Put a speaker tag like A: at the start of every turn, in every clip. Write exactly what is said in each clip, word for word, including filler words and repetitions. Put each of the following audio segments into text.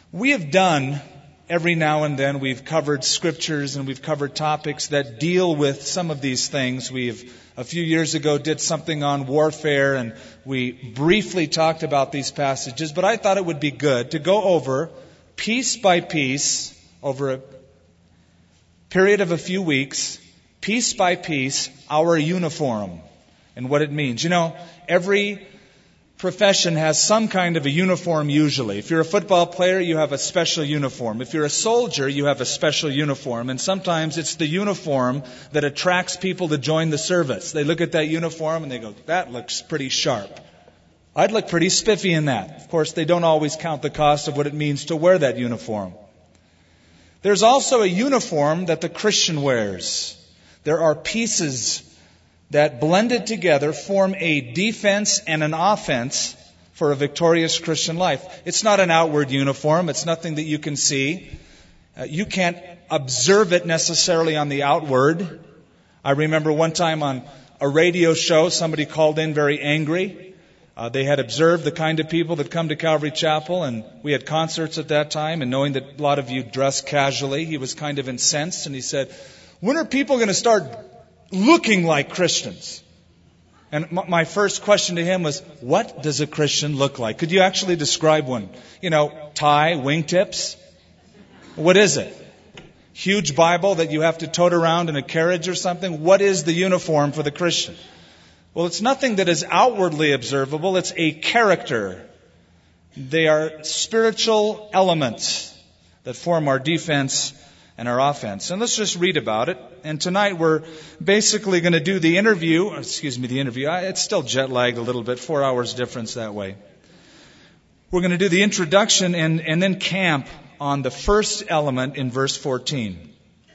A: We have done, every now and then, we've covered scriptures and we've covered topics that deal with some of these things. We've, a few years ago, did something on warfare, and we briefly talked about these passages, but I thought it would be good to go over, piece by piece, over a period of a few weeks, piece by piece, our uniform and what it means. You know, every profession has some kind of a uniform usually. If you're a football player, you have a special uniform. If you're a soldier, you have a special uniform. And sometimes it's the uniform that attracts people to join the service. They look at that uniform and they go, that looks pretty sharp. I'd look pretty spiffy in that. Of course, they don't always count the cost of what it means to wear that uniform. There's also a uniform that the Christian wears. There are pieces that blended together form a defense and an offense for a victorious Christian life. It's not an outward uniform. It's nothing that you can see. Uh, you can't observe it necessarily on the outward. I remember one time on a radio show, somebody called in very angry. Uh, they had observed the kind of people that come to Calvary Chapel, and we had concerts at that time, and knowing that a lot of you dress casually, he was kind of incensed, and he said, when are people going to start looking like Christians? And my first question to him was, what does a Christian look like? Could you actually describe one? You know, tie, wingtips? What is it? Huge Bible that you have to tote around in a carriage or something? What is the uniform for the Christian? Well, it's nothing that is outwardly observable. It's a character. They are spiritual elements that form our defense and our offense. And let's just read about it. And tonight we're basically going to do the interview. Excuse me, the interview. It's still jet lagged a little bit. Four hours difference that way. We're going to do the introduction and, and then camp on the first element in verse fourteen.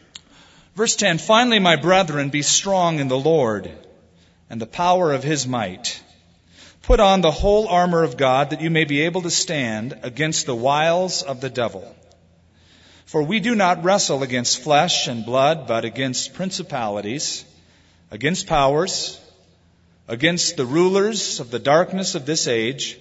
A: Verse ten, finally, my brethren, be strong in the Lord and the power of His might. Put on the whole armor of God that you may be able to stand against the wiles of the devil. For we do not wrestle against flesh and blood, but against principalities, against powers, against the rulers of the darkness of this age,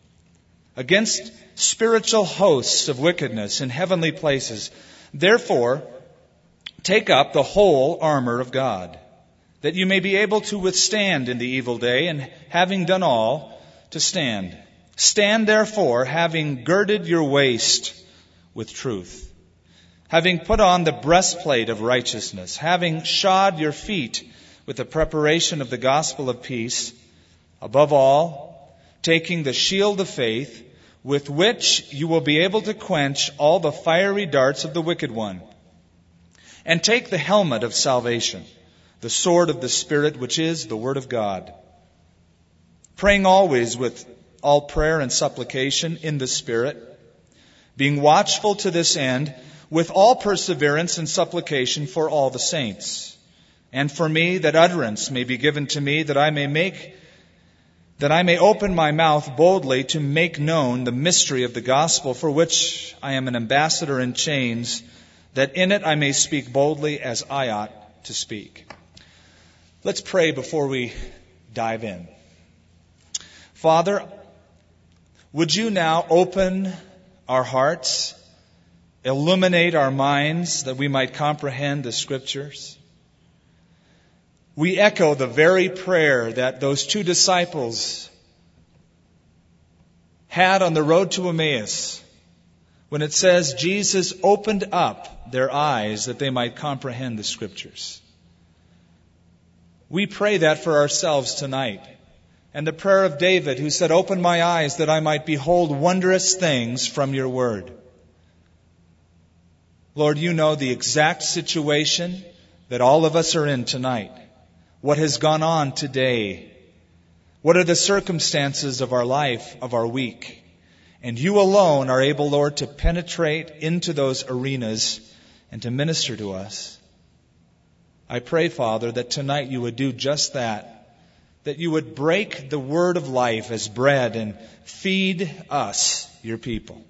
A: against spiritual hosts of wickedness in heavenly places. Therefore, take up the whole armor of God, that you may be able to withstand in the evil day, and having done all, to stand. Stand therefore, having girded your waist with truth, having put on the breastplate of righteousness, having shod your feet with the preparation of the gospel of peace, above all, taking the shield of faith, with which you will be able to quench all the fiery darts of the wicked one, and take the helmet of salvation, the sword of the Spirit, which is the Word of God, praying always with all prayer and supplication in the Spirit, being watchful to this end, with all perseverance and supplication for all the saints, and for me, that utterance may be given to me, that I may make, that I may open my mouth boldly to make known the mystery of the gospel, for which I am an ambassador in chains, that in it I may speak boldly as I ought to speak. Let's pray before we dive in. Father, would you now open our hearts, illuminate our minds, that we might comprehend the Scriptures? We echo the very prayer that those two disciples had on the road to Emmaus, when it says Jesus opened up their eyes that they might comprehend the Scriptures. We pray that for ourselves tonight. And the prayer of David, who said, open my eyes that I might behold wondrous things from your word. Lord, you know the exact situation that all of us are in tonight. What has gone on today? What are the circumstances of our life, of our week? And you alone are able, Lord, to penetrate into those arenas and to minister to us. I pray, Father, that tonight you would do just that, that you would break the word of life as bread and feed us, your people.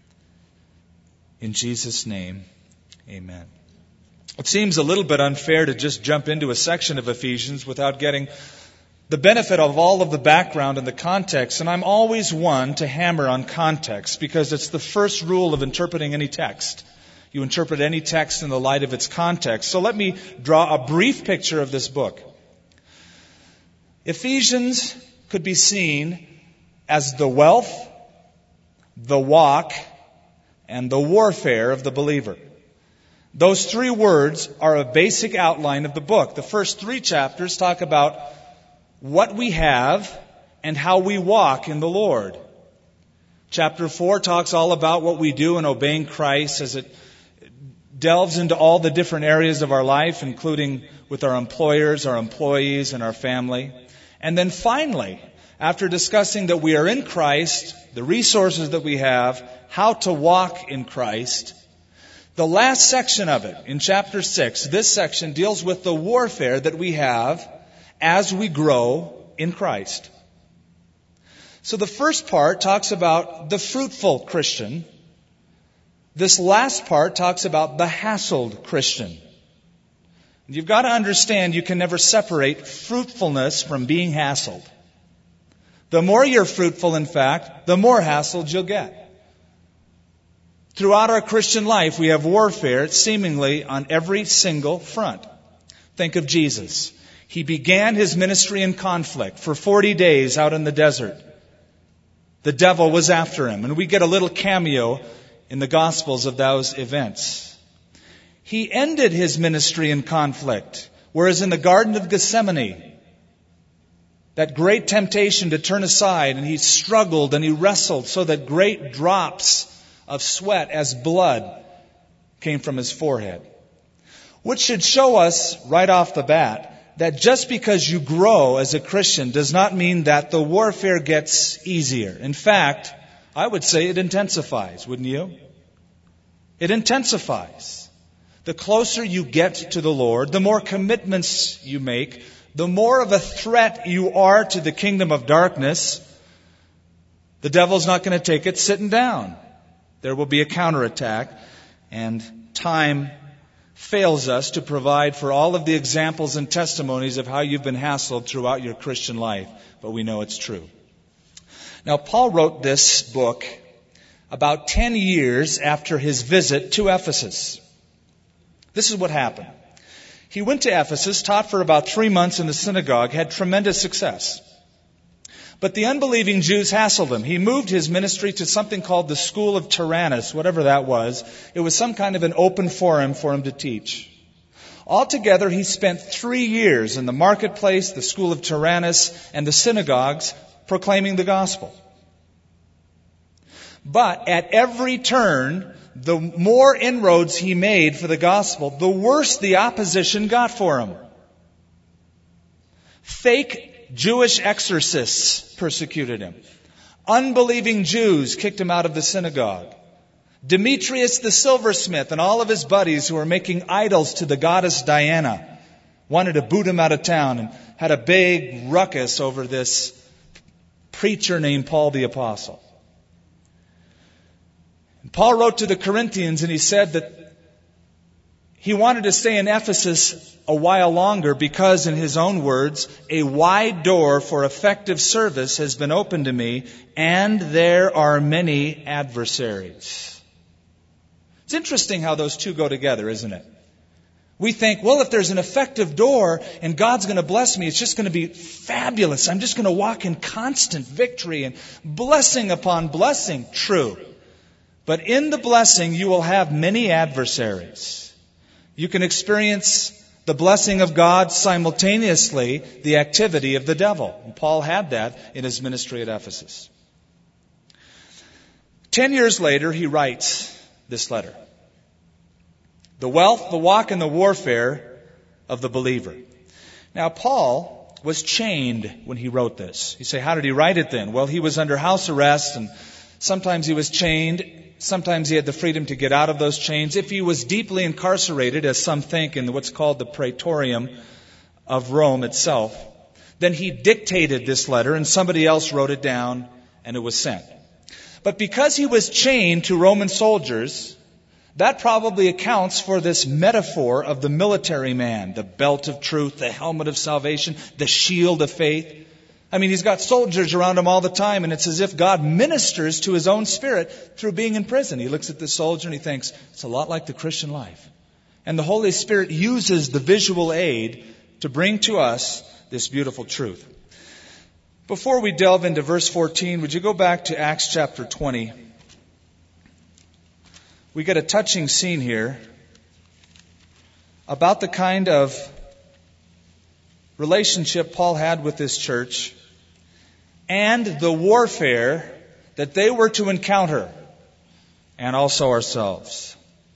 A: In Jesus' name, amen. It seems a little bit unfair to just jump into a section of Ephesians without getting the benefit of all of the background and the context, and I'm always one to hammer on context because it's the first rule of interpreting any text. You interpret any text in the light of its context. So let me draw a brief picture of this book. Ephesians could be seen as the wealth, the walk, and the warfare of the believer. Those three words are a basic outline of the book. The first three chapters talk about what we have and how we walk in the Lord. Chapter four talks all about what we do in obeying Christ as it delves into all the different areas of our life, including with our employers, our employees, and our family. And then finally, after discussing that we are in Christ, the resources that we have, how to walk in Christ, the last section of it, in chapter six, this section deals with the warfare that we have as we grow in Christ. So the first part talks about the fruitful Christian. This last part talks about the hassled Christian. You've got to understand you can never separate fruitfulness from being hassled. The more you're fruitful, in fact, the more hassled you'll get. Throughout our Christian life, we have warfare seemingly on every single front. Think of Jesus. He began his ministry in conflict for forty days out in the desert. The devil was after him, and we get a little cameo in the Gospels of those events. He ended his ministry in conflict, whereas in the Garden of Gethsemane, that great temptation to turn aside, and he struggled and he wrestled so that great drops of sweat as blood came from his forehead. Which should show us right off the bat that just because you grow as a Christian does not mean that the warfare gets easier. In fact, I would say it intensifies, wouldn't you? It intensifies. The closer you get to the Lord, the more commitments you make, the more of a threat you are to the kingdom of darkness. The devil's not going to take it sitting down. There will be a counterattack, and time fails us to provide for all of the examples and testimonies of how you've been hassled throughout your Christian life, but we know it's true. Now, Paul wrote this book about ten years after his visit to Ephesus. This is what happened. He went to Ephesus, taught for about three months in the synagogue, had tremendous success. But the unbelieving Jews hassled him. He moved his ministry to something called the School of Tyrannus, whatever that was. It was some kind of an open forum for him to teach. Altogether, he spent three years in the marketplace, the School of Tyrannus, and the synagogues proclaiming the gospel. But at every turn, the more inroads he made for the gospel, the worse the opposition got for him. Fake Jewish exorcists persecuted him. Unbelieving Jews kicked him out of the synagogue. Demetrius the silversmith and all of his buddies who were making idols to the goddess Diana wanted to boot him out of town and had a big ruckus over this preacher named Paul the Apostle. And Paul wrote to the Corinthians and he said that he wanted to stay in Ephesus a while longer because, in his own words, a wide door for effective service has been opened to me, and there are many adversaries. It's interesting how those two go together, isn't it? We think, well, if there's an effective door and God's going to bless me, it's just going to be fabulous. I'm just going to walk in constant victory and blessing upon blessing. True. But in the blessing, you will have many adversaries. You can experience the blessing of God simultaneously, the activity of the devil. And Paul had that in his ministry at Ephesus. Ten years later, he writes this letter. The wealth, the walk, and the warfare of the believer. Now, Paul was chained when he wrote this. You say, how did he write it then? Well, he was under house arrest, and sometimes he was chained. Sometimes he had the freedom to get out of those chains. If he was deeply incarcerated, as some think, in what's called the Praetorium of Rome itself, then he dictated this letter and somebody else wrote it down and it was sent. But because he was chained to Roman soldiers, That probably accounts for this metaphor of the military man, the belt of truth, the helmet of salvation, the shield of faith. I mean, he's got soldiers around him all the time, and it's as if God ministers to his own spirit through being in prison. He looks at this soldier and he thinks, it's a lot like the Christian life. And the Holy Spirit uses the visual aid to bring to us this beautiful truth. Before we delve into verse fourteen, would you go back to Acts chapter twenty? We get a touching scene here about the kind of relationship Paul had with this church and the warfare that they were to encounter, and also ourselves.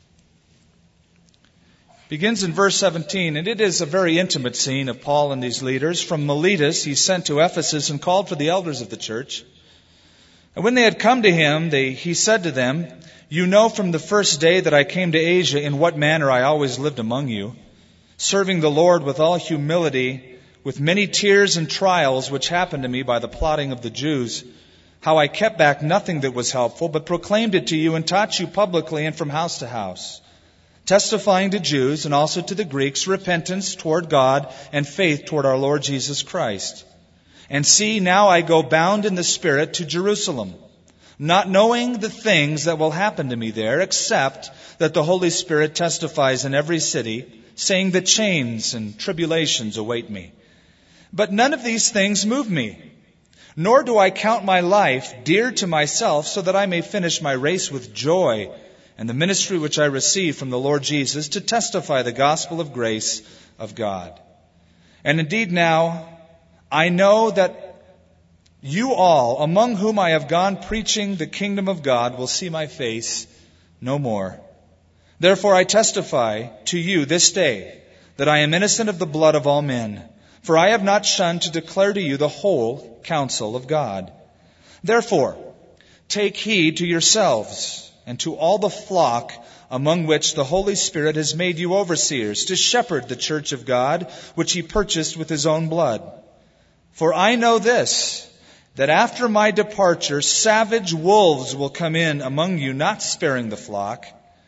A: Begins in verse seventeen, and it is a very intimate scene of Paul and these leaders. From Miletus he sent to Ephesus and called for the elders of the church. And when they had come to him, they, he said to them, "You know from the first day that I came to Asia in what manner I always lived among you, serving the Lord with all humility, with many tears and trials which happened to me by the plotting of the Jews, how I kept back nothing that was helpful, but proclaimed it to you and taught you publicly and from house to house, testifying to Jews and also to the Greeks repentance toward God and faith toward our Lord Jesus Christ. And see, now I go bound in the Spirit to Jerusalem, not knowing the things that will happen to me there, except that the Holy Spirit testifies in every city, saying that chains and tribulations await me. But none of these things move me, nor do I count my life dear to myself, so that I may finish my race with joy and the ministry which I received from the Lord Jesus to testify the gospel of grace of God. And indeed now I know that you all, among whom I have gone preaching the kingdom of God, will see my face no more. Therefore I testify to you this day that I am innocent of the blood of all men. For I have not shunned to declare to you the whole counsel of God. Therefore, take heed to yourselves and to all the flock among which the Holy Spirit has made you overseers, to shepherd the church of God, which he purchased with his own blood. For I know this, that after my departure, savage wolves will come in among you, not sparing the flock.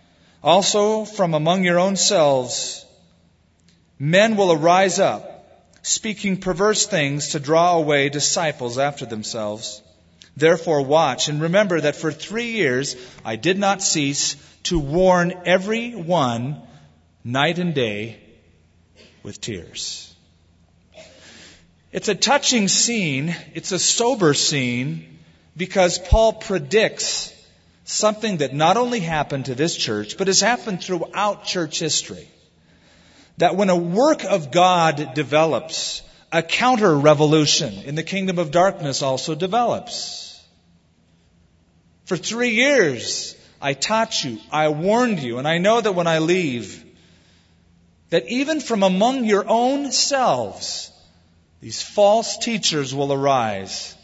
A: Also from among your own selves, men will arise up, speaking perverse things to draw away disciples after themselves. Therefore watch and remember that for three years I did not cease to warn every one night and day with tears." It's a touching scene. It's a sober scene because Paul predicts something that not only happened to this church, but has happened throughout church history. That when a work of God develops, a counter-revolution in the kingdom of darkness also develops. For three years, I taught you, I warned you, and I know that when I leave, that even from among your own selves, these false teachers will arise.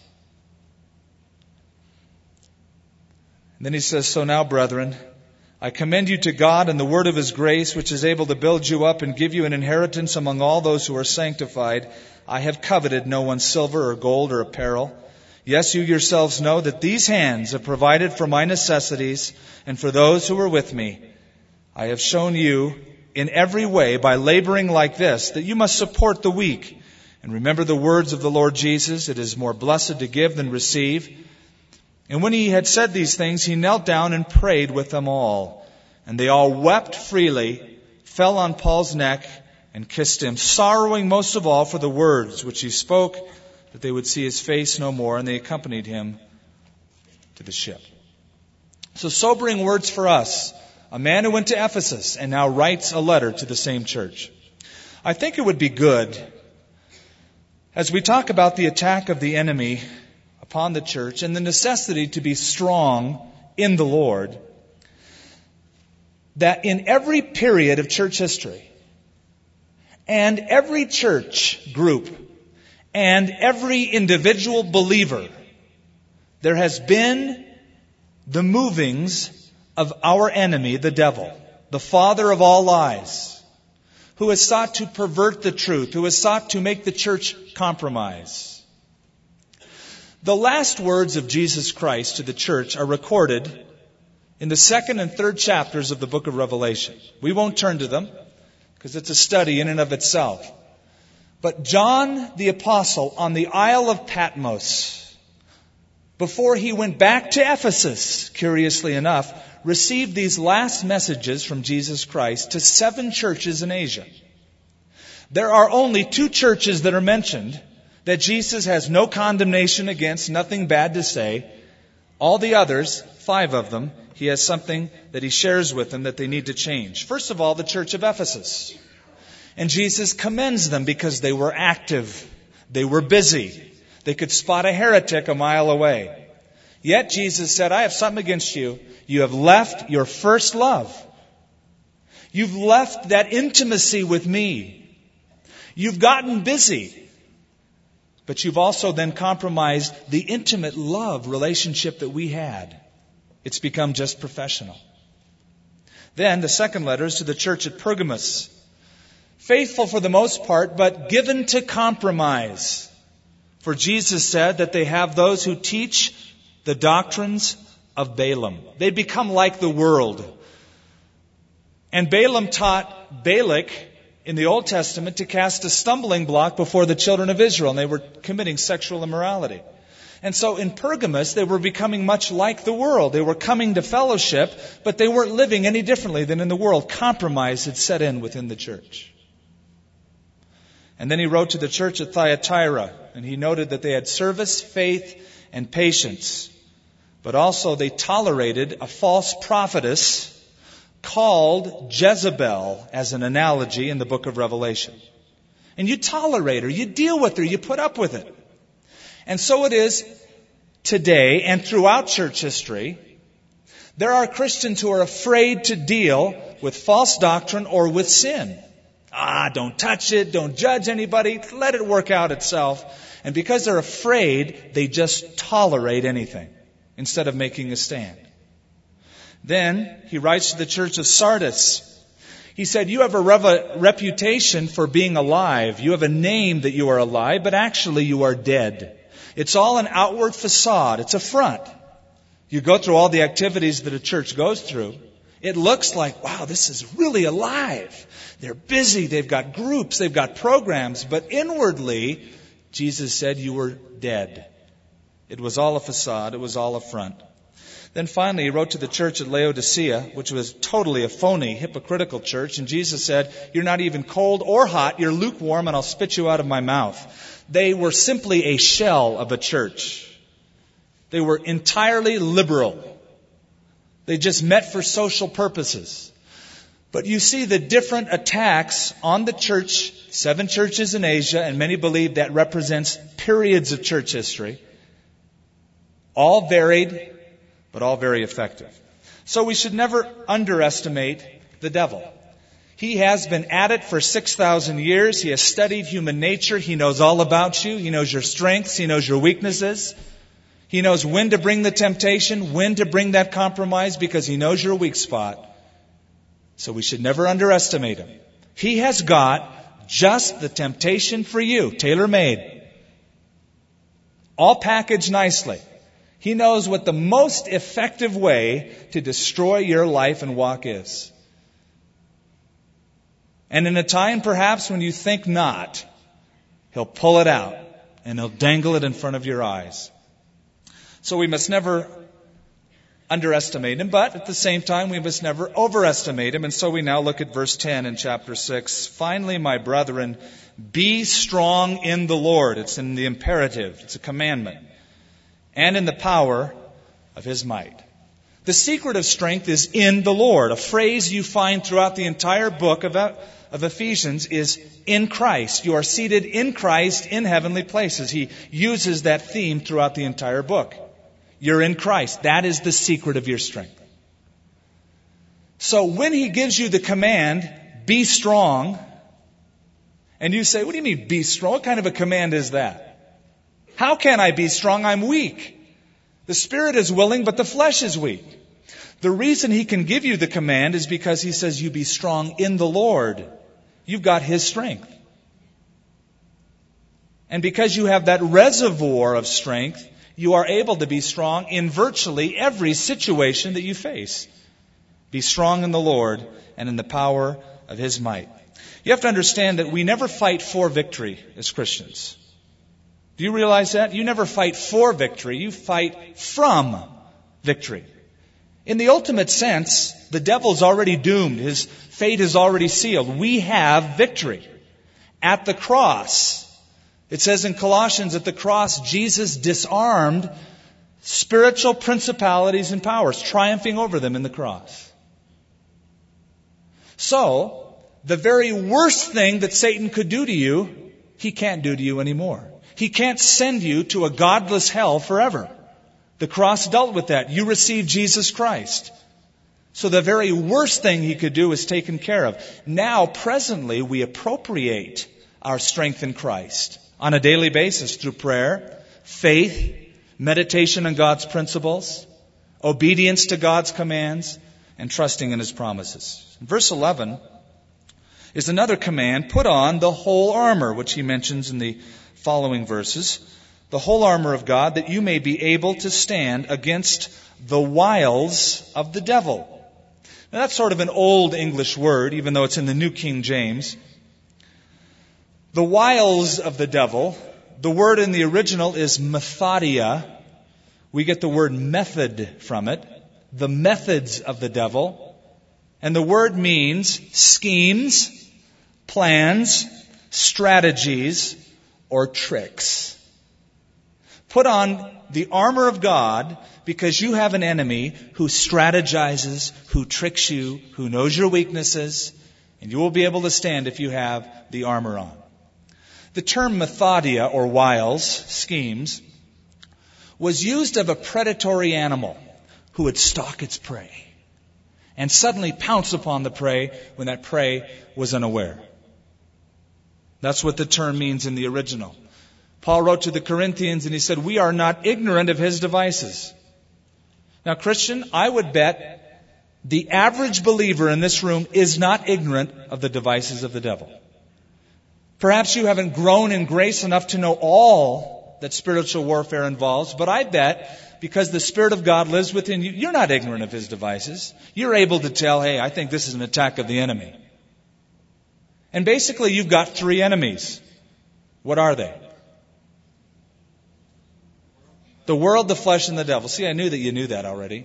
A: And then he says, "So now, brethren, I commend you to God and the word of his grace, which is able to build you up and give you an inheritance among all those who are sanctified. I have coveted no one's silver or gold or apparel. Yes, you yourselves know that these hands have provided for my necessities and for those who were with me. I have shown you in every way by laboring like this that you must support the weak. And remember the words of the Lord Jesus, it is more blessed to give than receive. And when he had said these things, he knelt down and prayed with them all. And they all wept freely, fell on Paul's neck, and kissed him, sorrowing most of all for the words which he spoke, that they would see his face no more. And they accompanied him to the ship." So sobering words for us. A man who went to Ephesus and now writes a letter to the same church. I think it would be good, as we talk about the attack of the enemy upon the church and the necessity to be strong in the Lord, that in every period of church history and every church group and every individual believer, there has been the movings of our enemy, the devil, the father of all lies, who has sought to pervert the truth, who has sought to make the church compromise. The last words of Jesus Christ to the church are recorded in the second and third chapters of the book of Revelation. We won't turn to them because it's a study in and of itself. But John the Apostle on the Isle of Patmos, before he went back to Ephesus, curiously enough, received these last messages from Jesus Christ to seven churches in Asia. There are only two churches that are mentioned that Jesus has no condemnation against, nothing bad to say. All the others, five of them, he has something that he shares with them that they need to change. First of all, the church of Ephesus. And Jesus commends them because they were active. They were busy. They could spot a heretic a mile away. Yet Jesus said, I have something against you. You have left your first love. You've left that intimacy with me. You've gotten busy. But you've also then compromised the intimate love relationship that we had. It's become just professional. Then the second letter is to the church at Pergamos. Faithful for the most part, but given to compromise. For Jesus said that they have those who teach the doctrines of Balaam. They become like the world. And Balaam taught Balak in the Old Testament to cast a stumbling block before the children of Israel, and they were committing sexual immorality. And so in Pergamos, they were becoming much like the world. They were coming to fellowship, but they weren't living any differently than in the world. Compromise had set in within the church. And then he wrote to the church at Thyatira, and he noted that they had service, faith, and patience. But also they tolerated a false prophetess called Jezebel as an analogy in the book of Revelation. And you tolerate her, you deal with her, you put up with it. And so it is today and throughout church history. There are Christians who are afraid to deal with false doctrine or with sin. Ah, don't touch it, don't judge anybody, let it work out itself. And because they're afraid, they just tolerate anything instead of making a stand. Then he writes to the church of Sardis. He said, you have a rev- reputation for being alive. You have a name that you are alive, but actually you are dead. It's all an outward facade. It's a front. You go through all the activities that a church goes through. It looks like, wow, this is really alive. They're busy. They've got groups. They've got programs. But inwardly, Jesus said you were dead. It was all a facade. It was all a front. Then finally, he wrote to the church at Laodicea, which was totally a phony, hypocritical church. And Jesus said, you're not even cold or hot. You're lukewarm, and I'll spit you out of my mouth. They were simply a shell of a church. They were entirely liberal. They just met for social purposes. But you see the different attacks on the church, seven churches in Asia, and many believe that represents periods of church history. All varied, but all very effective. So we should never underestimate the devil. He has been at it for six thousand years. He has studied human nature. He knows all about you. He knows your strengths. He knows your weaknesses. He knows when to bring the temptation, when to bring that compromise, because he knows your weak spot. So we should never underestimate him. He has got just the temptation for you, tailor-made. All packaged nicely. He knows what the most effective way to destroy your life and walk is. And in a time perhaps when you think not, he'll pull it out and he'll dangle it in front of your eyes. So we must never underestimate him, but at the same time we must never overestimate him. And so we now look at verse ten in chapter six. Finally, my brethren, be strong in the Lord. It's in the imperative. It's a commandment. And in the power of his might. The secret of strength is in the Lord. A phrase you find throughout the entire book of, of Ephesians is in Christ. You are seated in Christ in heavenly places. He uses that theme throughout the entire book. You're in Christ. That is the secret of your strength. So when he gives you the command, be strong, and you say, what do you mean be strong? What kind of a command is that? How can I be strong? I'm weak. The spirit is willing, but the flesh is weak. The reason he can give you the command is because he says you be strong in the Lord. You've got his strength. And because you have that reservoir of strength, you are able to be strong in virtually every situation that you face. Be strong in the Lord and in the power of His might. You have to understand that we never fight for victory as Christians. Do you realize that? You never fight for victory. You fight from victory. In the ultimate sense, the devil's already doomed. His fate is already sealed. We have victory. At the cross, it says in Colossians, at the cross, Jesus disarmed spiritual principalities and powers, triumphing over them in the cross. So, the very worst thing that Satan could do to you, he can't do to you anymore. He can't send you to a godless hell forever. The cross dealt with that. You received Jesus Christ. So the very worst thing he could do is taken care of. Now, presently, we appropriate our strength in Christ on a daily basis through prayer, faith, meditation on God's principles, obedience to God's commands, and trusting in His promises. Verse eleven is another command, put on the whole armor, which he mentions in the following verses. The whole armor of God, that you may be able to stand against the wiles of the devil. Now that's sort of an old English word, even though it's in the New King James. The wiles of the devil, the word in the original is methodia. We get the word method from it. The methods of the devil. And the word means schemes, plans, strategies, or tricks. Put on the armor of God because you have an enemy who strategizes, who tricks you, who knows your weaknesses, and you will be able to stand if you have the armor on. The term methodia, or wiles, schemes, was used of a predatory animal who would stalk its prey and suddenly pounce upon the prey when that prey was unaware. That's what the term means in the original. Paul wrote to the Corinthians and he said, we are not ignorant of his devices. Now, Christian, I would bet the average believer in this room is not ignorant of the devices of the devil. Perhaps you haven't grown in grace enough to know all that spiritual warfare involves, but I bet because the Spirit of God lives within you, you're not ignorant of His devices. You're able to tell, hey, I think this is an attack of the enemy. And basically, you've got three enemies. What are they? The world, the flesh, and the devil. See, I knew that you knew that already.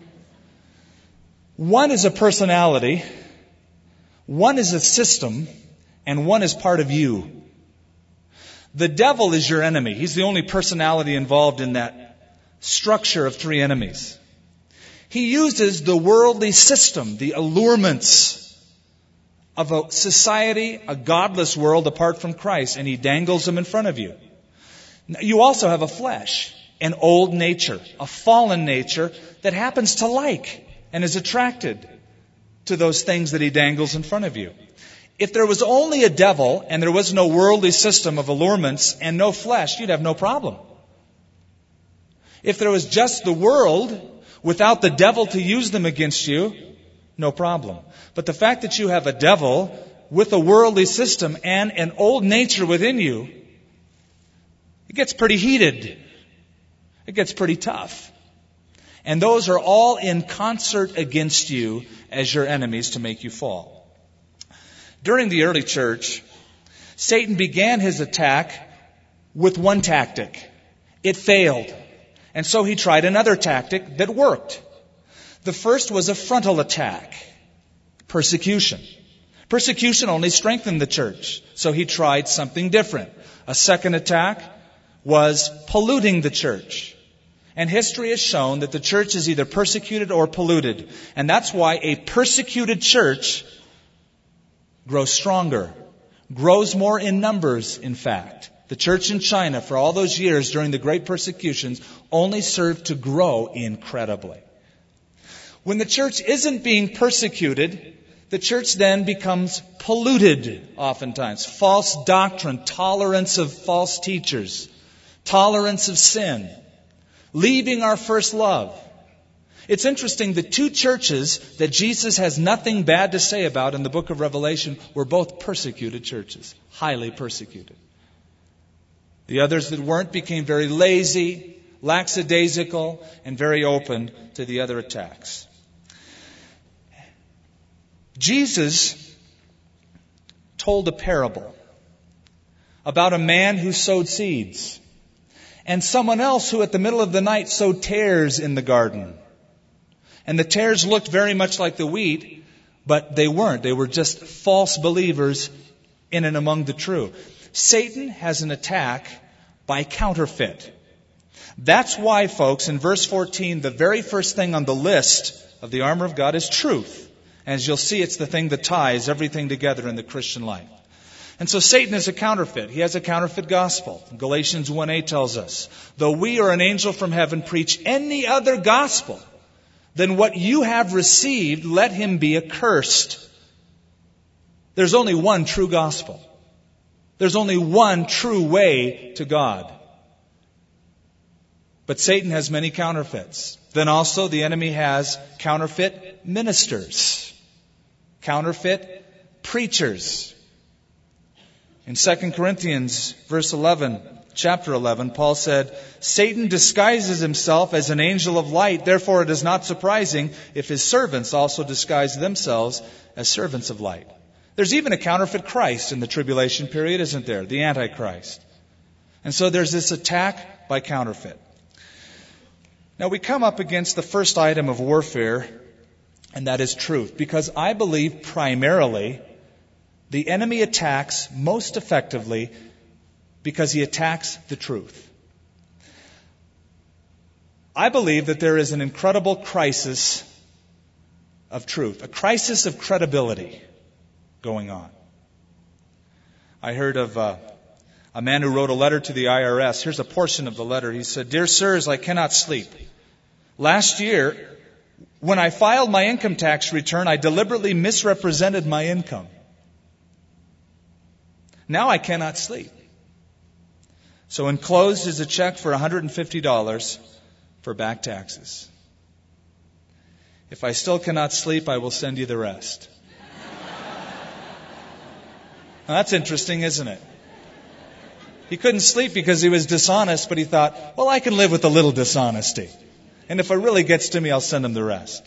A: One is a personality, one is a system, and one is part of you. The devil is your enemy. He's the only personality involved in that structure of three enemies. He uses the worldly system, the allurements of a society, a godless world apart from Christ, and he dangles them in front of you. You also have a flesh, an old nature, a fallen nature that happens to like and is attracted to those things that he dangles in front of you. If there was only a devil and there was no worldly system of allurements and no flesh, you'd have no problem. If there was just the world without the devil to use them against you, no problem. But the fact that you have a devil with a worldly system and an old nature within you, it gets pretty heated. It gets pretty tough. And those are all in concert against you as your enemies to make you fall. During the early church, Satan began his attack with one tactic. It failed. And so he tried another tactic that worked. The first was a frontal attack. Persecution. Persecution only strengthened the church. So he tried something different. A second attack was polluting the church. And history has shown that the church is either persecuted or polluted. And that's why a persecuted church grows stronger, grows more in numbers, in fact. The church in China, for all those years during the great persecutions, only served to grow incredibly. When the church isn't being persecuted, the church then becomes polluted oftentimes. False doctrine, tolerance of false teachers, tolerance of sin, leaving our first love. It's interesting, the two churches that Jesus has nothing bad to say about in the book of Revelation were both persecuted churches, highly persecuted. The others that weren't became very lazy, lackadaisical, and very open to the other attacks. Jesus told a parable about a man who sowed seeds and someone else who at the middle of the night sowed tares in the garden. And the tares looked very much like the wheat, but they weren't. They were just false believers in and among the true. Satan has an attack by counterfeit. That's why, folks, in verse fourteen, the very first thing on the list of the armor of God is truth. As you'll see, it's the thing that ties everything together in the Christian life. And so Satan is a counterfeit. He has a counterfeit gospel. Galatians one eight tells us, though we or an angel from heaven preach any other gospel than what you have received, let him be accursed. There's only one true gospel. There's only one true way to God. But Satan has many counterfeits. Then also the enemy has counterfeit ministers, counterfeit preachers. In Second Corinthians verse eleven, chapter eleven, Paul said, Satan disguises himself as an angel of light. Therefore it is not surprising if his servants also disguise themselves as servants of light. There's even a counterfeit Christ in the tribulation period, isn't there? The Antichrist. And so there's this attack by counterfeit. Now we come up against the first item of warfare, and that is truth. Because I believe primarily the enemy attacks most effectively because he attacks the truth. I believe that there is an incredible crisis of truth, a crisis of credibility going on. I heard of uh, a man who wrote a letter to the I R S. Here's a portion of the letter. He said, Dear sirs, I cannot sleep. Last year, when I filed my income tax return, I deliberately misrepresented my income. Now I cannot sleep. So enclosed is a check for one hundred fifty dollars for back taxes. If I still cannot sleep, I will send you the rest. Now, that's interesting, isn't it? He couldn't sleep because he was dishonest, but he thought, well, I can live with a little dishonesty. And if it really gets to me, I'll send him the rest.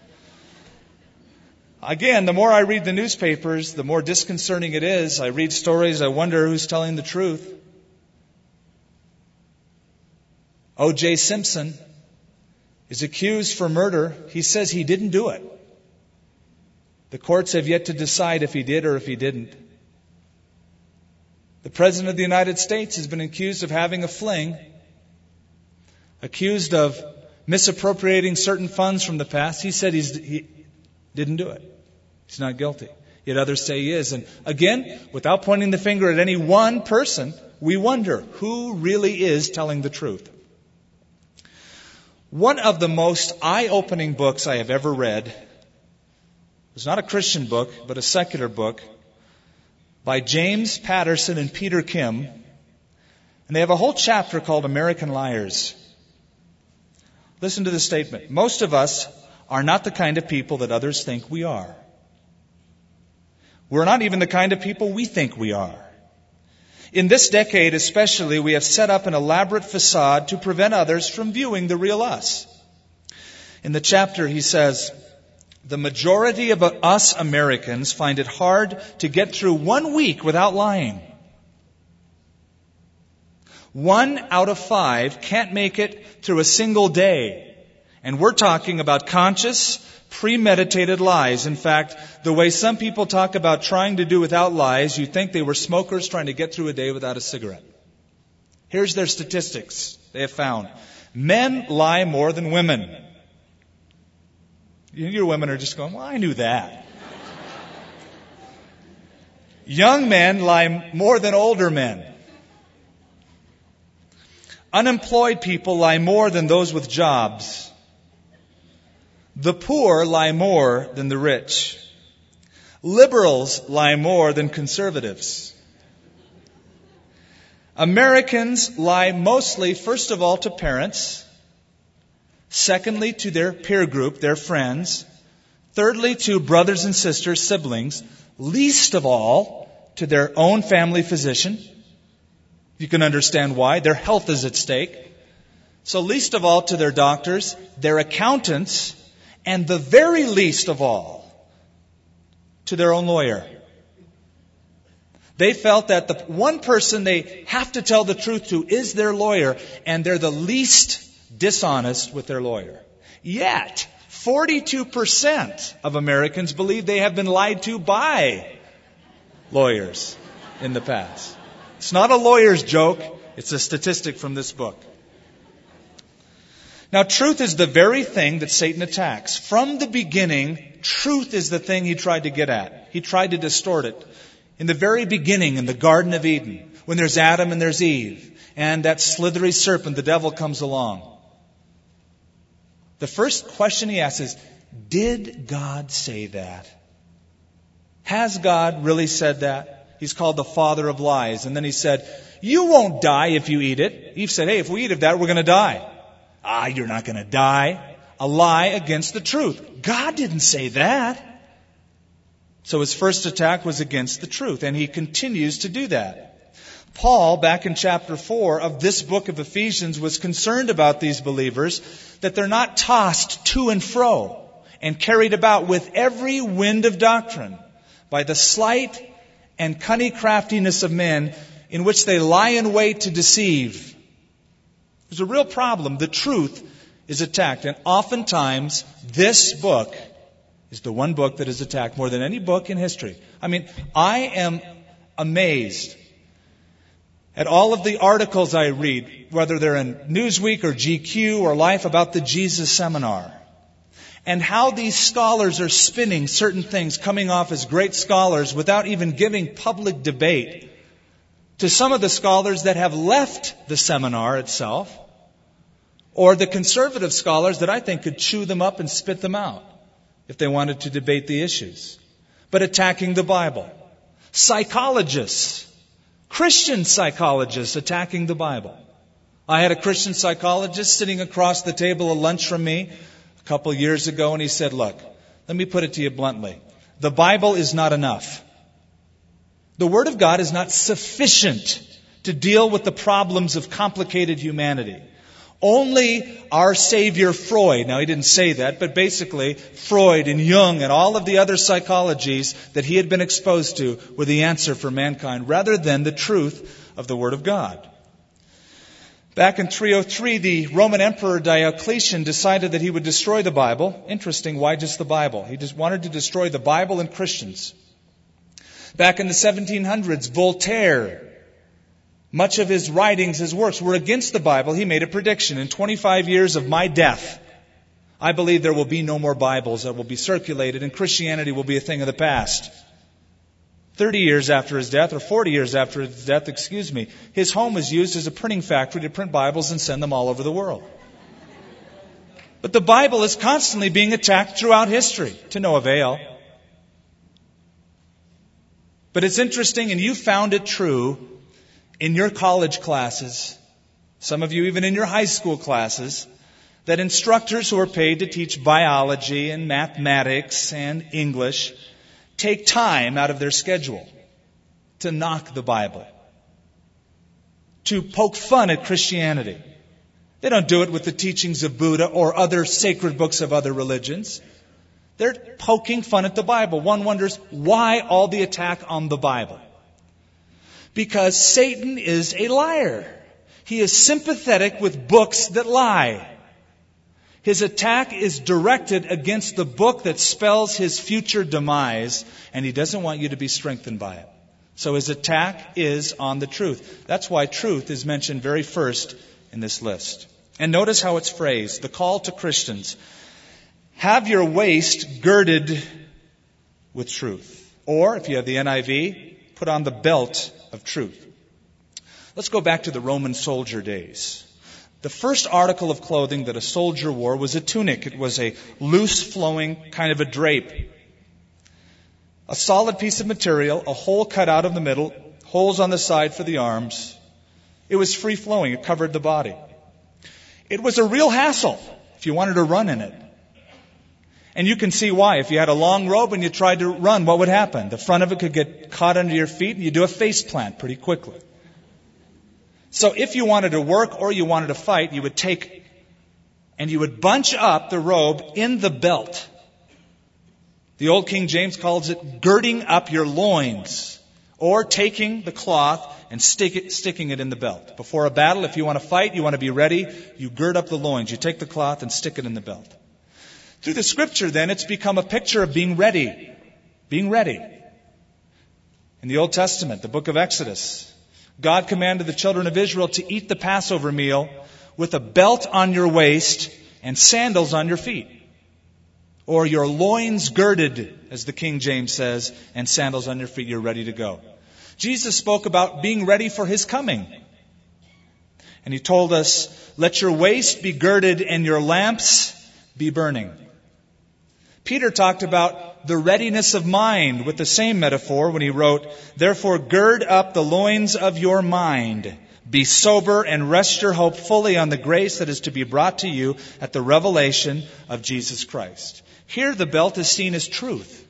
A: Again, the more I read the newspapers, the more disconcerting it is. I read stories, I wonder who's telling the truth. O J Simpson is accused for murder. He says he didn't do it. The courts have yet to decide if he did or if he didn't. The President of the United States has been accused of having a fling, accused of misappropriating certain funds from the past. He said he's, he didn't do it. He's not guilty. Yet others say he is. And again, without pointing the finger at any one person, we wonder who really is telling the truth. One of the most eye-opening books I have ever read was not a Christian book, but a secular book by James Patterson and Peter Kim. And they have a whole chapter called American Liars. Listen to the statement. Most of us are not the kind of people that others think we are. We're not even the kind of people we think we are. In this decade especially, we have set up an elaborate facade to prevent others from viewing the real us. In the chapter, he says, the majority of us Americans find it hard to get through one week without lying. One out of five can't make it through a single day. And we're talking about conscious, premeditated lies. In fact, the way some people talk about trying to do without lies, you'd think they were smokers trying to get through a day without a cigarette. Here's their statistics they have found. Men lie more than women. Your women are just going, well, I knew that. Young men lie more than older men. Unemployed people lie more than those with jobs. The poor lie more than the rich. Liberals lie more than conservatives. Americans lie mostly, first of all, to parents. Secondly, to their peer group, their friends. Thirdly, to brothers and sisters, siblings. Least of all, to their own family physician. You can understand why. Their health is at stake. So least of all to their doctors, their accountants, and the very least of all to their own lawyer. They felt that the one person they have to tell the truth to is their lawyer, and they're the least dishonest with their lawyer. Yet, forty-two percent of Americans believe they have been lied to by lawyers in the past. It's not a lawyer's joke. It's a statistic from this book. Now, truth is the very thing that Satan attacks. From the beginning, truth is the thing he tried to get at. He tried to distort it. In the very beginning, in the Garden of Eden, when there's Adam and there's Eve, and that slithery serpent, the devil, comes along. The first question he asks is, did God say that? Has God really said that? He's called the father of lies. And then he said, you won't die if you eat it. Eve said, hey, if we eat of that, we're going to die. Ah, you're not going to die. A lie against the truth. God didn't say that. So his first attack was against the truth, and he continues to do that. Paul, back in chapter four of this book of Ephesians, was concerned about these believers, that they're not tossed to and fro and carried about with every wind of doctrine by the sleight and cunning craftiness of men in which they lie in wait to deceive. There's a real problem. The truth is attacked, and oftentimes this book is the one book that is attacked more than any book in history. I mean, I am amazed at all of the articles I read, whether they're in Newsweek or G Q or Life, about the Jesus Seminar, and how these scholars are spinning certain things, coming off as great scholars without even giving public debate to some of the scholars that have left the seminar itself, or the conservative scholars that I think could chew them up and spit them out if they wanted to debate the issues. But attacking the Bible. Psychologists, Christian psychologists attacking the Bible. I had a Christian psychologist sitting across the table at lunch from me a couple years ago, and he said, look, let me put it to you bluntly. The Bible is not enough. The Word of God is not sufficient to deal with the problems of complicated humanity. Only our Savior Freud, now he didn't say that, but basically Freud and Jung and all of the other psychologies that he had been exposed to were the answer for mankind, rather than the truth of the Word of God. Back in three oh three, the Roman Emperor Diocletian decided that he would destroy the Bible. Interesting, why just the Bible? He just wanted to destroy the Bible and Christians. Back in the seventeen hundreds, Voltaire, much of his writings, his works were against the Bible. He made a prediction. In twenty-five years of my death, I believe there will be no more Bibles that will be circulated, and Christianity will be a thing of the past. thirty years after his death, or forty years after his death, excuse me, his home was used as a printing factory to print Bibles and send them all over the world. But the Bible is constantly being attacked throughout history, to no avail. But it's interesting, and you found it true in your college classes, some of you even in your high school classes, that instructors who are paid to teach biology and mathematics and English take time out of their schedule to knock the Bible, to poke fun at Christianity. They don't do it with the teachings of Buddha or other sacred books of other religions. They're poking fun at the Bible. One wonders, why all the attack on the Bible? Because Satan is a liar. He is sympathetic with books that lie. His attack is directed against the book that spells his future demise, and he doesn't want you to be strengthened by it. So his attack is on the truth. That's why truth is mentioned very first in this list. And notice how it's phrased, the call to Christians. Have your waist girded with truth. Or, if you have the N I V, put on the belt of truth. Let's go back to the Roman soldier days. The first article of clothing that a soldier wore was a tunic. It was a loose flowing kind of a drape. A solid piece of material, a hole cut out of the middle, holes on the side for the arms. It was free flowing. It covered the body. It was a real hassle if you wanted to run in it. And you can see why. If you had a long robe and you tried to run, what would happen? The front of it could get caught under your feet and you do a face plant pretty quickly. So if you wanted to work or you wanted to fight, you would take and you would bunch up the robe in the belt. The old King James calls it girding up your loins, or taking the cloth and stick it, sticking it in the belt. Before a battle, if you want to fight, you want to be ready, you gird up the loins. You take the cloth and stick it in the belt. Through the Scripture, then, it's become a picture of being ready. Being ready. In the Old Testament, the book of Exodus, God commanded the children of Israel to eat the Passover meal with a belt on your waist and sandals on your feet. Or your loins girded, as the King James says, and sandals on your feet. You're ready to go. Jesus spoke about being ready for His coming. And He told us, let your waist be girded and your lamps be burning. Peter talked about the readiness of mind with the same metaphor when he wrote, therefore gird up the loins of your mind. Be sober and rest your hope fully on the grace that is to be brought to you at the revelation of Jesus Christ. Here the belt is seen as truth.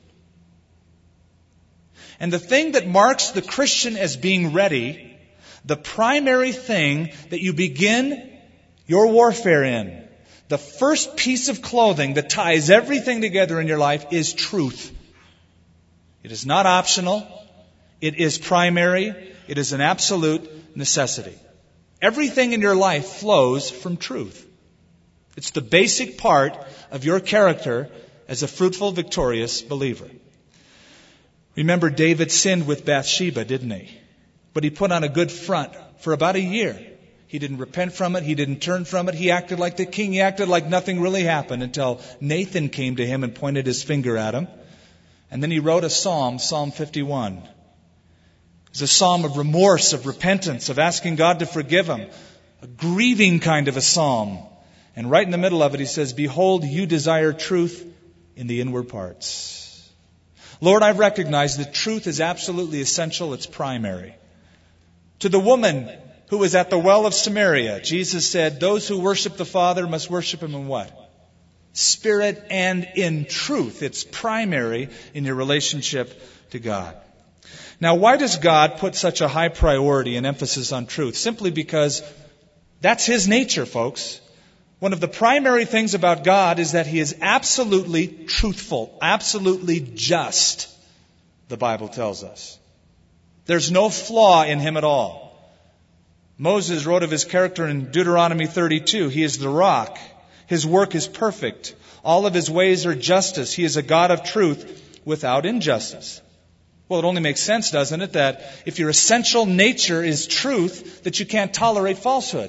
A: And the thing that marks the Christian as being ready, the primary thing that you begin your warfare in, the first piece of clothing that ties everything together in your life is truth. It is not optional. It is primary. It is an absolute necessity. Everything in your life flows from truth. It's the basic part of your character as a fruitful, victorious believer. Remember, David sinned with Bathsheba, didn't he? But he put on a good front for about a year. He didn't repent from it. He didn't turn from it. He acted like the king. He acted like nothing really happened until Nathan came to him and pointed his finger at him. And then he wrote a psalm, Psalm fifty-one. It's a psalm of remorse, of repentance, of asking God to forgive him. A grieving kind of a psalm. And right in the middle of it, he says, behold, you desire truth in the inward parts. Lord, I've recognized that truth is absolutely essential. It's primary. To the woman who was at the well of Samaria, Jesus said, those who worship the Father must worship Him in what? Spirit and in truth. It's primary in your relationship to God. Now, why does God put such a high priority and emphasis on truth? Simply because that's His nature, folks. One of the primary things about God is that He is absolutely truthful, absolutely just, the Bible tells us. There's no flaw in Him at all. Moses wrote of His character in Deuteronomy thirty-two. He is the rock. His work is perfect. All of His ways are justice. He is a God of truth without injustice. Well, it only makes sense, doesn't it, that if your essential nature is truth, that you can't tolerate falsehood.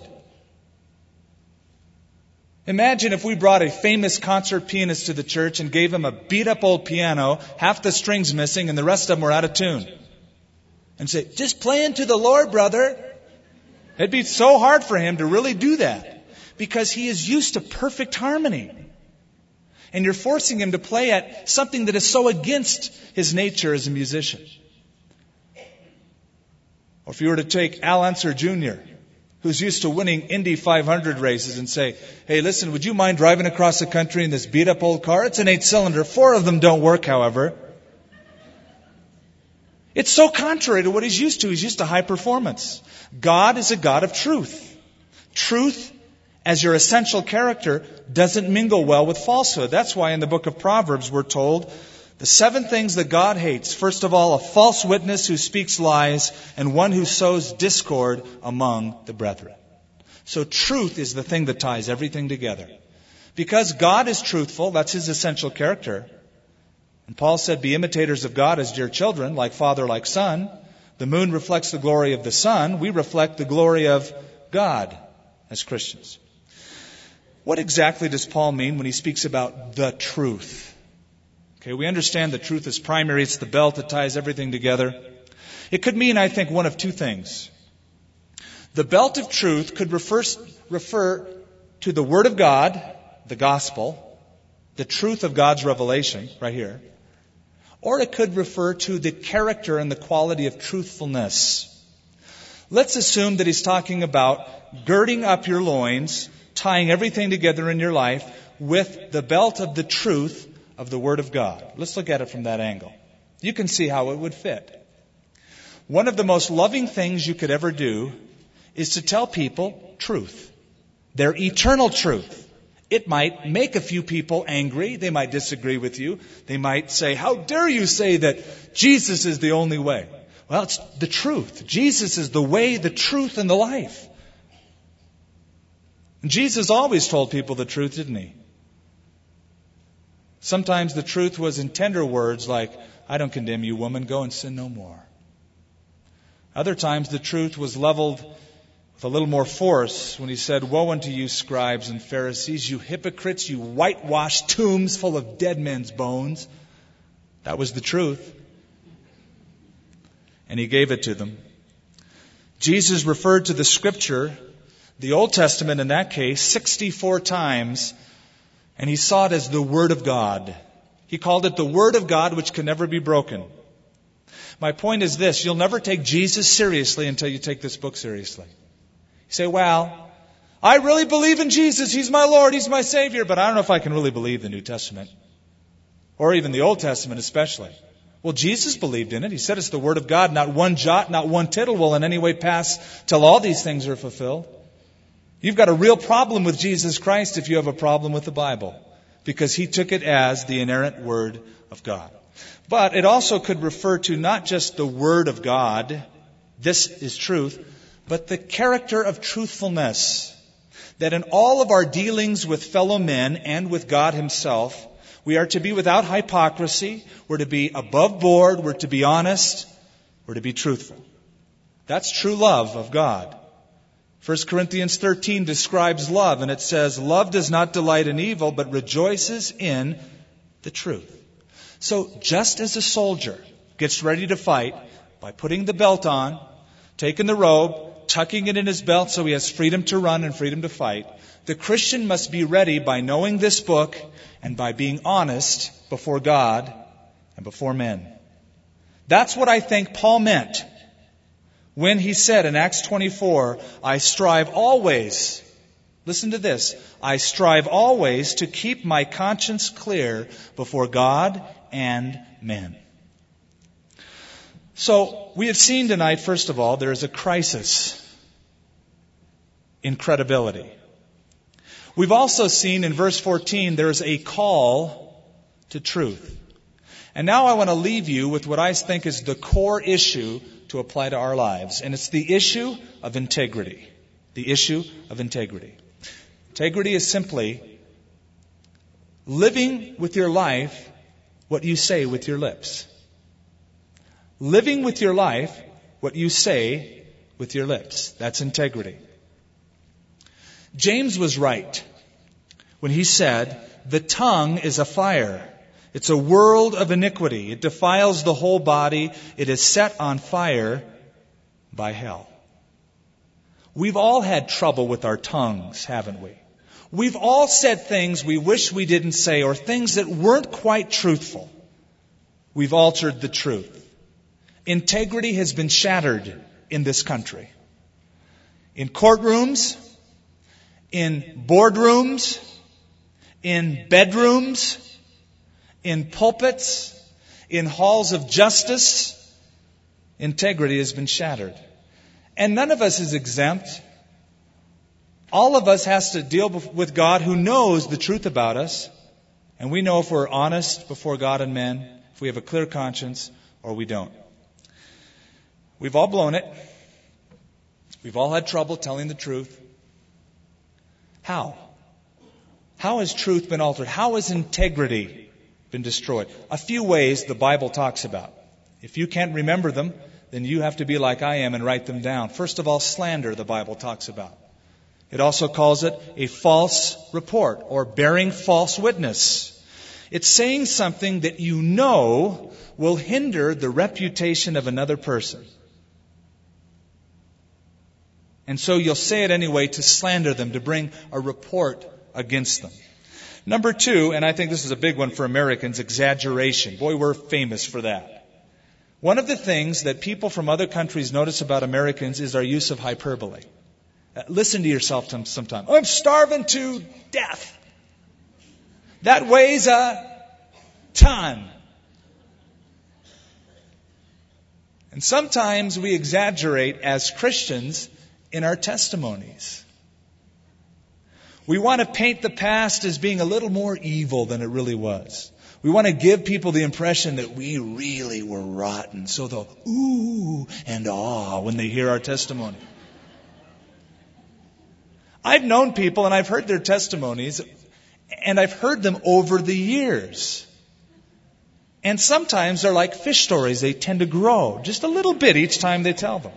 A: Imagine if we brought a famous concert pianist to the church and gave him a beat-up old piano, half the strings missing, and the rest of them were out of tune. And say, just play into the Lord, brother. It'd be so hard for him to really do that because he is used to perfect harmony. And you're forcing him to play at something that is so against his nature as a musician. Or if you were to take Al Unser Junior, who's used to winning Indy five hundred races, and say, hey, listen, would you mind driving across the country in this beat-up old car? It's an eight-cylinder. Four of them don't work, however. It's so contrary to what he's used to. He's used to high performance. God is a God of truth. Truth, as your essential character, doesn't mingle well with falsehood. That's why in the book of Proverbs we're told the seven things that God hates. First of all, a false witness who speaks lies, and one who sows discord among the brethren. So truth is the thing that ties everything together. Because God is truthful, that's His essential character. And Paul said, be imitators of God as dear children, like father, like son. The moon reflects the glory of the sun. We reflect the glory of God as Christians. What exactly does Paul mean when he speaks about the truth? Okay, we understand that truth is primary. It's the belt that ties everything together. It could mean, I think, one of two things. The belt of truth could refer, refer to the Word of God, the gospel, the truth of God's revelation, right here. Or it could refer to the character and the quality of truthfulness. Let's assume that he's talking about girding up your loins, tying everything together in your life with the belt of the truth of the Word of God. Let's look at it from that angle. You can see how it would fit. One of the most loving things you could ever do is to tell people truth, their eternal truth. It might make a few people angry. They might disagree with you. They might say, how dare you say that Jesus is the only way? Well, it's the truth. Jesus is the way, the truth, and the life. And Jesus always told people the truth, didn't he? Sometimes the truth was in tender words like, I don't condemn you, woman, go and sin no more. Other times the truth was leveled with a little more force when he said, woe unto you, scribes and Pharisees, you hypocrites, you whitewashed tombs full of dead men's bones. That was the truth. And he gave it to them. Jesus referred to the Scripture, the Old Testament in that case, sixty-four times, and he saw it as the Word of God. He called it the Word of God, which can never be broken. My point is this, you'll never take Jesus seriously until you take this book seriously. You say, well, I really believe in Jesus. He's my Lord. He's my Savior. But I don't know if I can really believe the New Testament. Or even the Old Testament especially. Well, Jesus believed in it. He said it's the Word of God. Not one jot, not one tittle will in any way pass till all these things are fulfilled. You've got a real problem with Jesus Christ if you have a problem with the Bible. Because He took it as the inerrant Word of God. But it also could refer to not just the Word of God. This is truth. But the character of truthfulness. That in all of our dealings with fellow men and with God Himself, we are to be without hypocrisy. We're to be above board. We're to be honest. We're to be truthful. That's true love of God. First Corinthians thirteen describes love, and it says, love does not delight in evil, but rejoices in the truth. So just as a soldier gets ready to fight by putting the belt on, taking the robe, tucking it in his belt so he has freedom to run and freedom to fight, the Christian must be ready by knowing this book and by being honest before God and before men. That's what I think Paul meant when he said in Acts twenty-four, I strive always, listen to this, I strive always to keep my conscience clear before God and men. So we have seen tonight, first of all, there is a crisis in credibility. We've also seen in verse fourteen, there is a call to truth. And now I want to leave you with what I think is the core issue to apply to our lives. And it's the issue of integrity. The issue of integrity. Integrity is simply living with your life what you say with your lips. Living with your life what you say with your lips. That's integrity. James was right when he said, the tongue is a fire. It's a world of iniquity. It defiles the whole body. It is set on fire by hell. We've all had trouble with our tongues, haven't we? We've all said things we wish we didn't say or things that weren't quite truthful. We've altered the truth. Integrity has been shattered in this country. In courtrooms, in boardrooms, in bedrooms, in pulpits, in halls of justice, integrity has been shattered. And none of us is exempt. All of us has to deal with God who knows the truth about us. And we know if we're honest before God and men, if we have a clear conscience, or we don't. We've all blown it. We've all had trouble telling the truth. How? How has truth been altered? How has integrity been destroyed? A few ways the Bible talks about. If you can't remember them, then you have to be like I am and write them down. First of all, slander the Bible talks about. It also calls it a false report or bearing false witness. It's saying something that you know will hinder the reputation of another person. And so you'll say it anyway to slander them, to bring a report against them. Number two, and I think this is a big one for Americans, exaggeration. Boy, we're famous for that. One of the things that people from other countries notice about Americans is our use of hyperbole. Uh, listen to yourself sometime. I'm starving to death. That weighs a ton. And sometimes we exaggerate as Christians in our testimonies. We want to paint the past as being a little more evil than it really was. We want to give people the impression that we really were rotten, so they'll ooh and ah when they hear our testimony. I've known people and I've heard their testimonies, and I've heard them over the years. And sometimes they're like fish stories. They tend to grow just a little bit each time they tell them.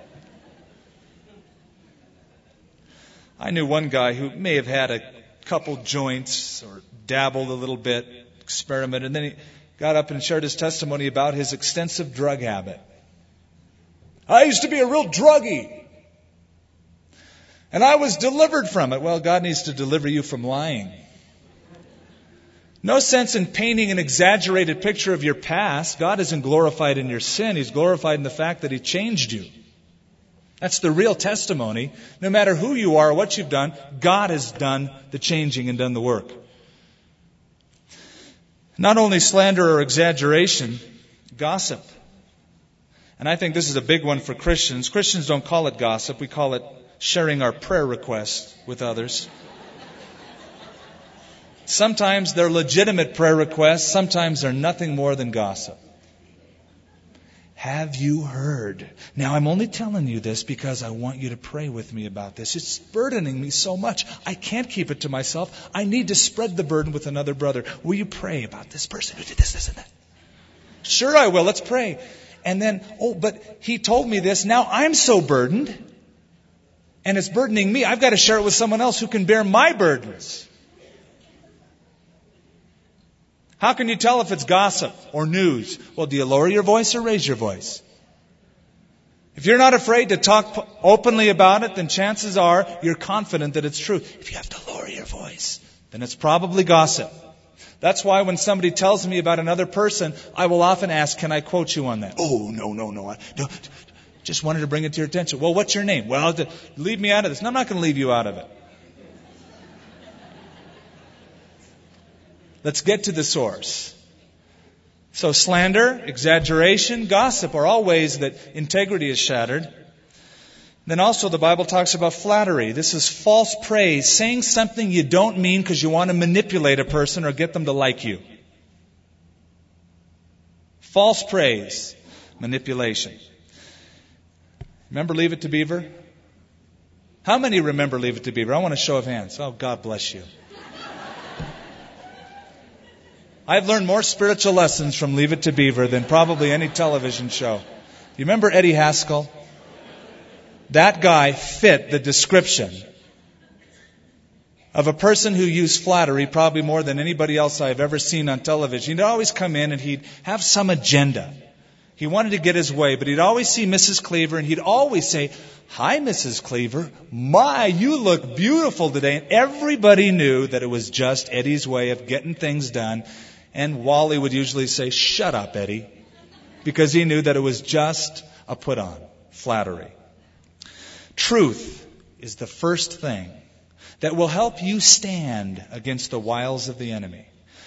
A: I knew one guy who may have had a couple joints or dabbled a little bit, experimented, and then he got up and shared his testimony about his extensive drug habit. I used to be a real druggie, and I was delivered from it. Well, God needs to deliver you from lying. No sense in painting an exaggerated picture of your past. God isn't glorified in your sin. He's glorified in the fact that He changed you. That's the real testimony. No matter who you are or what you've done, God has done the changing and done the work. Not only slander or exaggeration, gossip. And I think this is a big one for Christians. Christians don't call it gossip. We call it sharing our prayer requests with others. Sometimes they're legitimate prayer requests. Sometimes they're nothing more than gossip. Have you heard? Now, I'm only telling you this because I want you to pray with me about this. It's burdening me so much. I can't keep it to myself. I need to spread the burden with another brother. Will you pray about this person who did this, this, and that? Sure, I will. Let's pray. And then, oh, but he told me this. Now I'm so burdened, and it's burdening me. I've got to share it with someone else who can bear my burdens. How can you tell if it's gossip or news? Well, do you lower your voice or raise your voice? If you're not afraid to talk openly about it, then chances are you're confident that it's true. If you have to lower your voice, then it's probably gossip. That's why when somebody tells me about another person, I will often ask, can I quote you on that? Oh, no, no, no. I no, just wanted to bring it to your attention. Well, what's your name? Well, leave me out of this. No, I'm not going to leave you out of it. Let's get to the source. So slander, exaggeration, gossip are all ways that integrity is shattered. Then also the Bible talks about flattery. This is false praise, saying something you don't mean because you want to manipulate a person or get them to like you. False praise, manipulation. Remember Leave It to Beaver? How many remember Leave It to Beaver? I want a show of hands. Oh, God bless you. I've learned more spiritual lessons from Leave It to Beaver than probably any television show. You remember Eddie Haskell? That guy fit the description of a person who used flattery probably more than anybody else I've ever seen on television. He'd always come in and he'd have some agenda. He wanted to get his way, but he'd always see Missus Cleaver and he'd always say, "Hi, Missus Cleaver. My, you look beautiful today." And everybody knew that it was just Eddie's way of getting things done. And Wally would usually say, "Shut up, Eddie," because he knew that it was just a put-on, flattery. Truth is the first thing that will help you stand against the wiles of the enemy.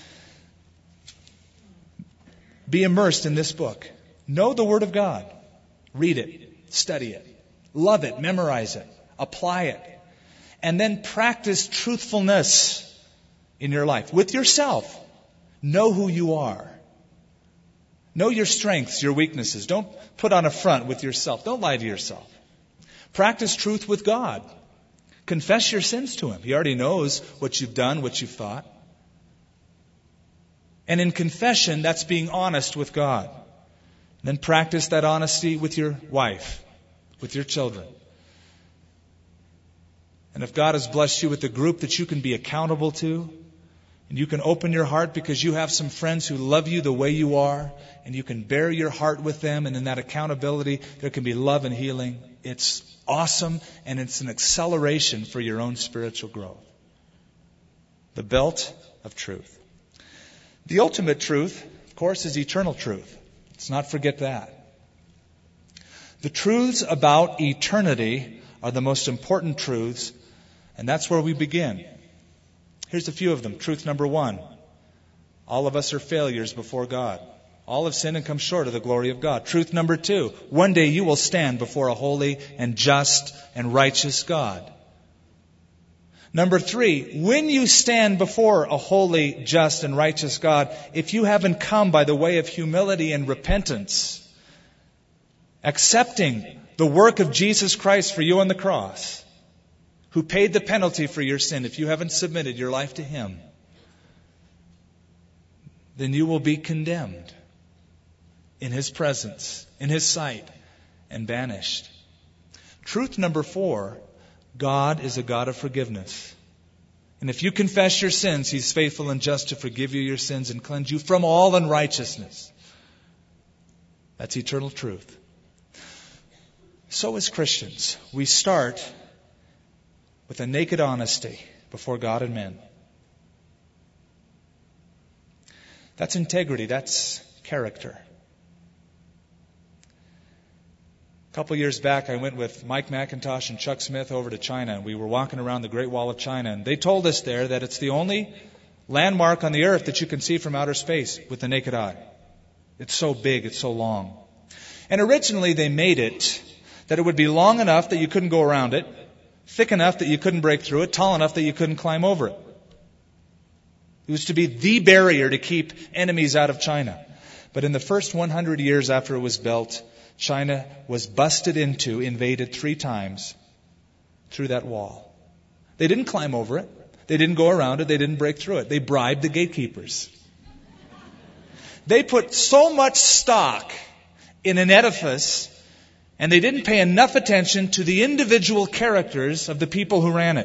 A: Be immersed in this book. Know the Word of God. Read it. Study it. Love it. Memorize it. Apply it. And then practice truthfulness in your life with yourself. Know who you are. Know your strengths, your weaknesses. Don't put on a front with yourself. Don't lie to yourself. Practice truth with God. Confess your sins to Him. He already knows what you've done, what you've thought. And in confession, that's being honest with God. Then practice that honesty with your wife, with your children. And if God has blessed you with a group that you can be accountable to, and you can open your heart because you have some friends who love you the way you are, and you can bear your heart with them, and in that accountability, there can be love and healing. It's awesome, and it's an acceleration for your own spiritual growth. The belt of truth. The ultimate truth, of course, is eternal truth. Let's not forget that. The truths about eternity are the most important truths, and that's where we begin. Here's a few of them. Truth number one. All of us are failures before God. All have sinned and come short of the glory of God. Truth number two, one day you will stand before a holy and just and righteous God. Number three, when you stand before a holy, just, and righteous God, if you haven't come by the way of humility and repentance, accepting the work of Jesus Christ for you on the cross, who paid the penalty for your sin, if you haven't submitted your life to Him, then you will be condemned in His presence, in His sight, and banished. Truth number four, God is a God of forgiveness. And if you confess your sins, He's faithful and just to forgive you your sins and cleanse you from all unrighteousness. That's eternal truth. So as Christians, we start with a naked honesty before God and men. That's integrity. That's character. A couple years back, I went with Mike McIntosh and Chuck Smith over to China, and we were walking around the Great Wall of China, and they told us there that it's the only landmark on the earth that you can see from outer space with the naked eye. It's so big, it's so long. And originally they made it that it would be long enough that you couldn't go around it, thick enough that you couldn't break through it, tall enough that you couldn't climb over it. It was to be the barrier to keep enemies out of China. But in the first one hundred years after it was built, China was busted into, invaded three times through that wall. They didn't climb over it. They didn't go around it. They didn't break through it. They bribed the gatekeepers. They put so much stock in an edifice, and they didn't pay enough attention to the individual characters of the people who ran it.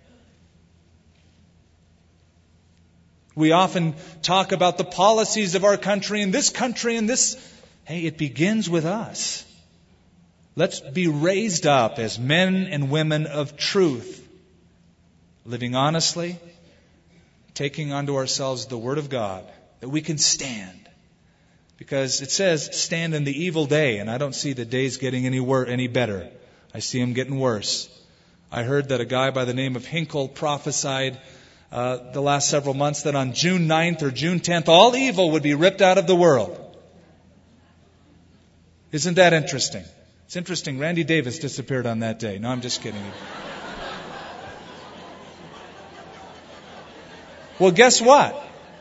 A: We often talk about the policies of our country and this country and this. Hey, it begins with us. Let's be raised up as men and women of truth, living honestly, taking unto ourselves the Word of God, that we can stand. Because it says, stand in the evil day, and I don't see the days getting any wor- any better. I see them getting worse. I heard that a guy by the name of Hinkle prophesied uh, the last several months that on June ninth or June tenth, all evil would be ripped out of the world. Isn't that interesting? It's interesting. Randy Davis disappeared on that day. No, I'm just kidding. Well, guess what?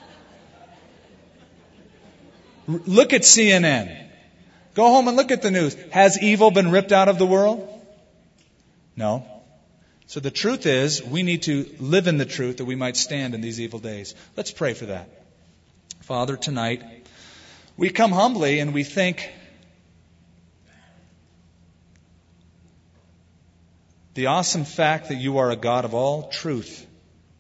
A: R- look at C N N. Go home and look at the news. Has evil been ripped out of the world? No. So the truth is, we need to live in the truth that we might stand in these evil days. Let's pray for that. Father, tonight, we come humbly and we think the awesome fact that you are a God of all truth,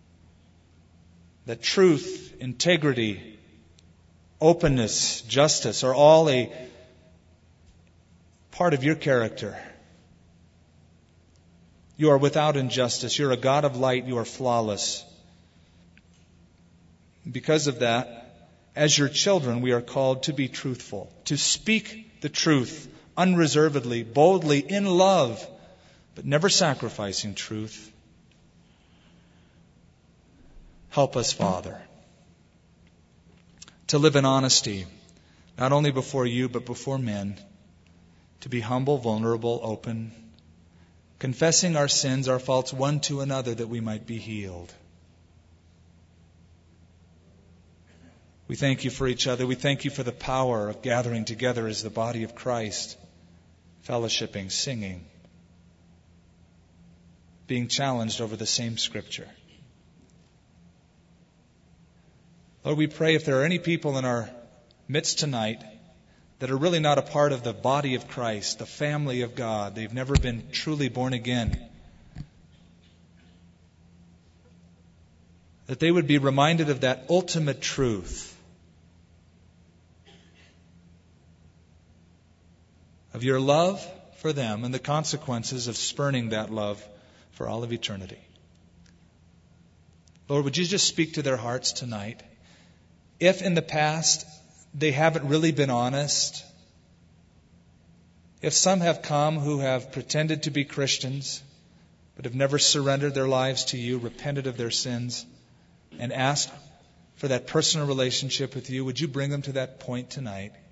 A: that truth, integrity, openness, justice are all a part of your character. You are without injustice. You're a God of light. You are flawless. Because of that, as your children, we are called to be truthful, to speak the truth unreservedly, boldly, in love, but never sacrificing truth. Help us, Father, to live in honesty, not only before you, but before men, to be humble, vulnerable, open, confessing our sins, our faults one to another, that we might be healed. We thank you for each other. We thank you for the power of gathering together as the body of Christ, fellowshipping, singing, being challenged over the same Scripture. Lord, we pray if there are any people in our midst tonight that are really not a part of the body of Christ, the family of God, they've never been truly born again, that they would be reminded of that ultimate truth of your love for them and the consequences of spurning that love for all of eternity. Lord, would you just speak to their hearts tonight? If in the past they haven't really been honest, if some have come who have pretended to be Christians but have never surrendered their lives to you, repented of their sins, and asked for that personal relationship with you, would you bring them to that point tonight?